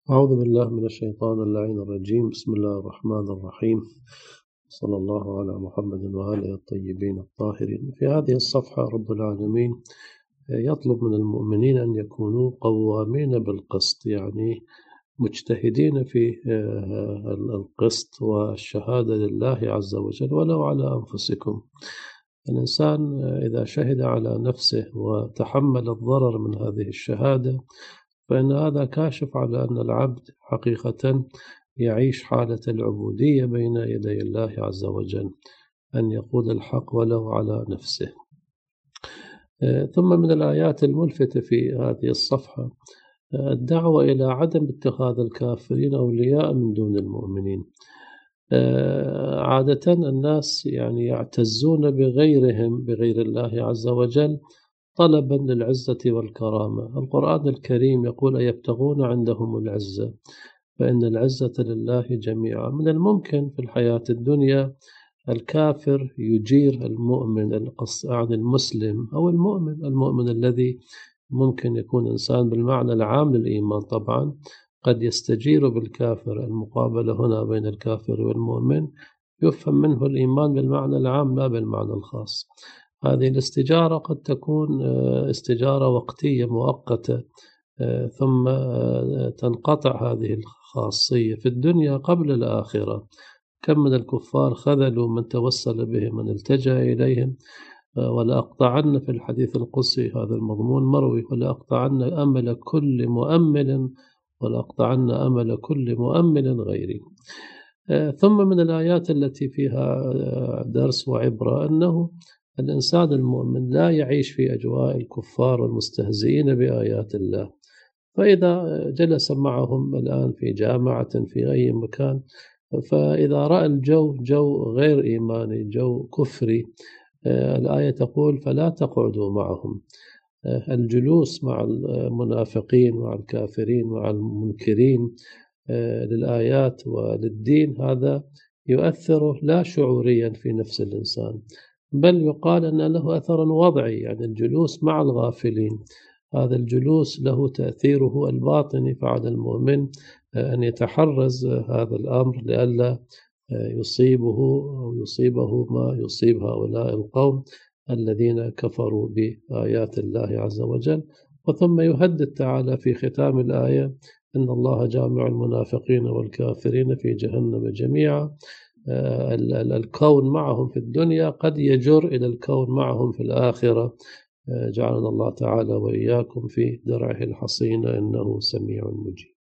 أعوذ بالله من الشيطان اللعين الرجيم. بسم الله الرحمن الرحيم. صلى الله على محمد وآله الطيبين الطاهرين. في هذه الصفحة رب العالمين يطلب من المؤمنين أن يكونوا قوامين بالقسط، يعني مجتهدين في القسط والشهادة لله عز وجل ولو على أنفسكم. الإنسان إذا شهد على نفسه وتحمل الضرر من هذه الشهادة فإن هذا كاشف على أن العبد حقيقة يعيش حالة العبودية بين يدي الله عز وجل، أن يقول الحق ولو على نفسه. ثم من الآيات الملفتة في هذه الصفحة الدعوة إلى عدم اتخاذ الكافرين أولياء من دون المؤمنين. عادة الناس يعني يعتزون بغيرهم بغير الله عز وجل طلبا للعزة والكرامة. القرآن الكريم يقول أيبتغون عندهم العزة فإن العزة لله جميعا. من الممكن في الحياة الدنيا الكافر يجير المؤمن عن المسلم أو المؤمن الذي ممكن يكون إنسان بالمعنى العام للإيمان، طبعا قد يستجير بالكافر. المقابلة هنا بين الكافر والمؤمن يفهم منه الإيمان بالمعنى العام لا بالمعنى الخاص. هذه الاستجارة قد تكون استجارة وقتية مؤقتة، ثم تنقطع هذه الخاصية في الدنيا قبل الآخرة. كم من الكفار خذلوا من توسل بهم، من التجأ إليهم. ولأقطعن في الحديث القدسي هذا المضمون مروي، ولأقطعن أمل كل مؤمل ولأقطعن أمل كل مؤمل غيري. ثم من الآيات التي فيها درس وعبرة أنه الإنسان المؤمن لا يعيش في أجواء الكفار والمستهزئين بآيات الله، فإذا جلس معهم الآن في جامعة في أي مكان، فإذا رأى جو غير إيماني، جو كفري، الآية تقول فلا تقعدوا معهم. الجلوس مع المنافقين مع الكافرين مع المنكرين للآيات وللدين هذا يؤثر لا شعوريا في نفس الإنسان، بل يقال أن له أثر وضعي. يعني الجلوس مع الغافلين هذا الجلوس له تأثيره الباطني، فعلى المؤمن أن يتحرز هذا الأمر لئلا يصيبه ما يصيب هؤلاء القوم الذين كفروا بآيات الله عز وجل. وثم يهدد تعالى في ختام الآية إن الله جامع المنافقين والكافرين في جهنم جميعا. الكون معهم في الدنيا قد يجر إلى الكون معهم في الآخرة. جعلنا الله تعالى وإياكم في درعه الحصين إنه سميع مجيب.